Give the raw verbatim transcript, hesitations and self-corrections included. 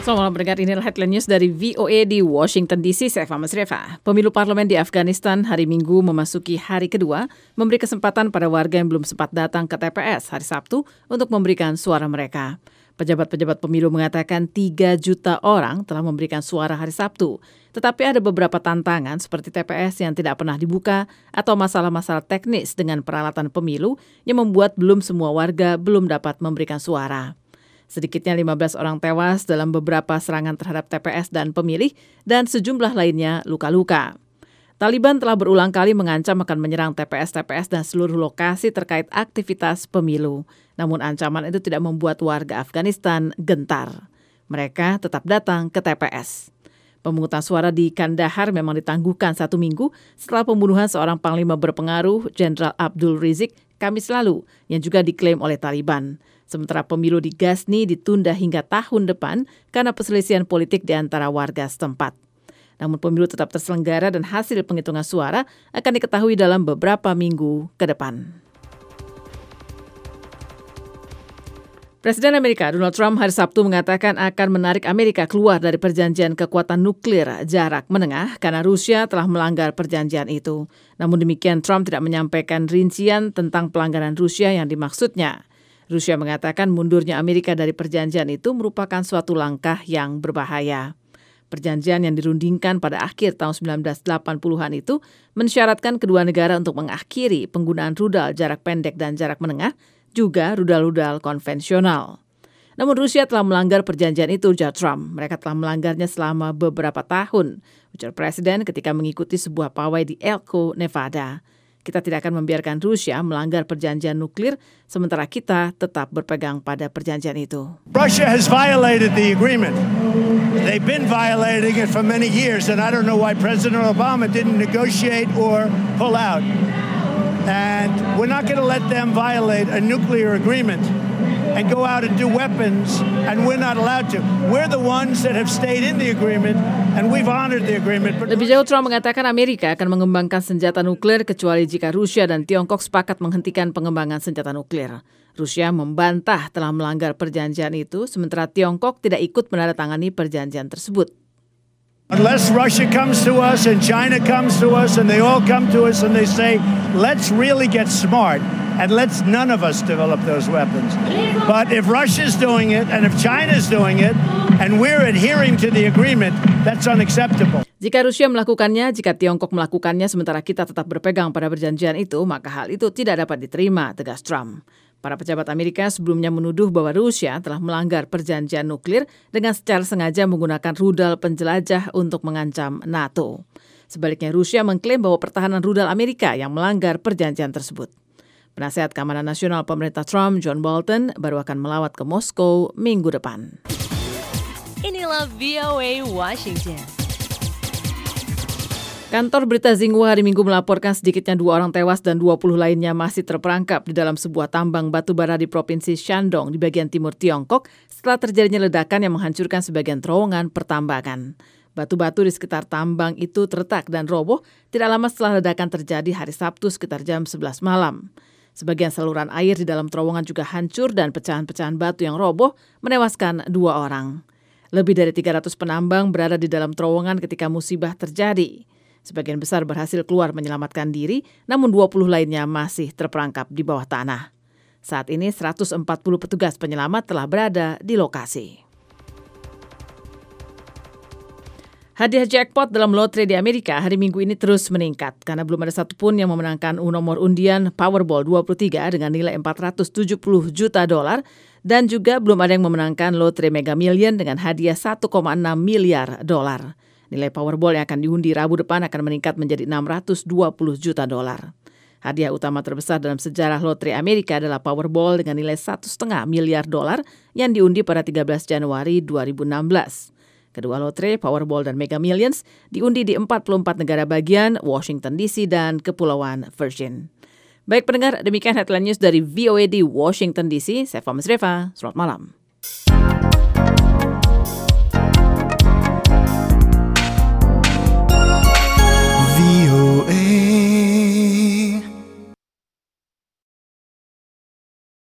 Selamat malam pendengar, inilah headline news dari V O A di Washington D C. Saya Fama Sreva. Pemilu parlemen di Afghanistan hari Minggu memasuki hari kedua, memberi kesempatan pada warga yang belum sempat datang ke T P S hari Sabtu untuk memberikan suara mereka. Pejabat-pejabat pemilu mengatakan tiga juta orang telah memberikan suara hari Sabtu. Tetapi ada beberapa tantangan seperti T P S yang tidak pernah dibuka atau masalah-masalah teknis dengan peralatan pemilu yang membuat belum semua warga belum dapat memberikan suara. Sedikitnya lima belas orang tewas dalam beberapa serangan terhadap T P S dan pemilih dan sejumlah lainnya luka-luka. Taliban telah berulang kali mengancam akan menyerang T P S-T P S dan seluruh lokasi terkait aktivitas pemilu. Namun ancaman itu tidak membuat warga Afghanistan gentar. Mereka tetap datang ke T P S. Pemungutan suara di Kandahar memang ditangguhkan satu minggu setelah pembunuhan seorang panglima berpengaruh, Jenderal Abdul Rizik, Kamis lalu, yang juga diklaim oleh Taliban. Sementara pemilu di Ghazni ditunda hingga tahun depan karena perselisihan politik di antara warga setempat. Namun pemilu tetap terselenggara dan hasil penghitungan suara akan diketahui dalam beberapa minggu ke depan. Presiden Amerika Donald Trump hari Sabtu mengatakan akan menarik Amerika keluar dari perjanjian kekuatan nuklir jarak menengah karena Rusia telah melanggar perjanjian itu. Namun demikian Trump tidak menyampaikan rincian tentang pelanggaran Rusia yang dimaksudnya. Rusia mengatakan mundurnya Amerika dari perjanjian itu merupakan suatu langkah yang berbahaya. Perjanjian yang dirundingkan pada akhir tahun sembilan belas delapan puluhan itu mensyaratkan kedua negara untuk mengakhiri penggunaan rudal jarak pendek dan jarak menengah, juga rudal-rudal konvensional. Namun Rusia telah melanggar perjanjian itu, ujar Trump. Mereka telah melanggarnya selama beberapa tahun, ujar Presiden ketika mengikuti sebuah pawai di Elko, Nevada. Kita tidak akan membiarkan Rusia melanggar perjanjian nuklir, sementara kita tetap berpegang pada perjanjian itu. Russia has violated the agreement. They've been violating it for many years, and I don't know why President Obama didn't negotiate or pull out. And we're not going to let them violate a nuclear agreement and go out and do weapons, and we're not allowed to. We're the ones that have stayed in the agreement, and we've honored the agreement. Lebih jauh, Trump mengatakan Amerika akan mengembangkan senjata nuklir kecuali jika Rusia dan Tiongkok sepakat menghentikan pengembangan senjata nuklir. Rusia membantah telah melanggar perjanjian itu, sementara Tiongkok tidak ikut menandatangani perjanjian tersebut. Unless Russia comes to us and China comes to us and they all come to us and they say, let's really get smart and let's none of us develop those weapons. But if Russia's doing it and if China's doing it and we're adhering to the agreement, that's unacceptable. Jika Rusia melakukannya, jika Tiongkok melakukannya sementara kita tetap berpegang pada perjanjian itu, maka hal itu tidak dapat diterima, tegas Trump. Para pejabat Amerika sebelumnya menuduh bahwa Rusia telah melanggar perjanjian nuklir dengan secara sengaja menggunakan rudal penjelajah untuk mengancam NATO. Sebaliknya Rusia mengklaim bahwa pertahanan rudal Amerika yang melanggar perjanjian tersebut. Penasehat Keamanan Nasional pemerintah Trump, John Bolton, baru akan melawat ke Moskow minggu depan. Inilah V O A Washington. Kantor berita Xinhua hari Minggu melaporkan sedikitnya dua orang tewas dan dua puluh lainnya masih terperangkap di dalam sebuah tambang batu bara di Provinsi Shandong di bagian timur Tiongkok setelah terjadinya ledakan yang menghancurkan sebagian terowongan pertambangan. Batu-batu di sekitar tambang itu terletak dan roboh tidak lama setelah ledakan terjadi hari Sabtu sekitar jam sebelas malam. Sebagian saluran air di dalam terowongan juga hancur dan pecahan-pecahan batu yang roboh menewaskan dua orang. Lebih dari tiga ratus penambang berada di dalam terowongan ketika musibah terjadi. Sebagian besar berhasil keluar menyelamatkan diri, namun dua puluh lainnya masih terperangkap di bawah tanah. Saat ini seratus empat puluh petugas penyelamat telah berada di lokasi. Hadiah jackpot dalam lotre di Amerika hari Minggu ini terus meningkat karena belum ada satupun yang memenangkan nomor undian Powerball dua puluh tiga dengan nilai empat ratus tujuh puluh juta dolar dan juga belum ada yang memenangkan lotre Mega Million dengan hadiah satu koma enam miliar dolar. Nilai Powerball yang akan diundi Rabu depan akan meningkat menjadi enam ratus dua puluh juta dolar. Hadiah utama terbesar dalam sejarah lotre Amerika adalah Powerball dengan nilai satu koma lima miliar dolar yang diundi pada tiga belas Januari dua ribu enam belas. Kedua lotre, Powerball dan Mega Millions, diundi di empat puluh empat negara bagian, Washington D C dan Kepulauan Virgin. Baik pendengar, demikian headline news dari V O A di Washington D C. Saya Fama Sreva, selamat malam.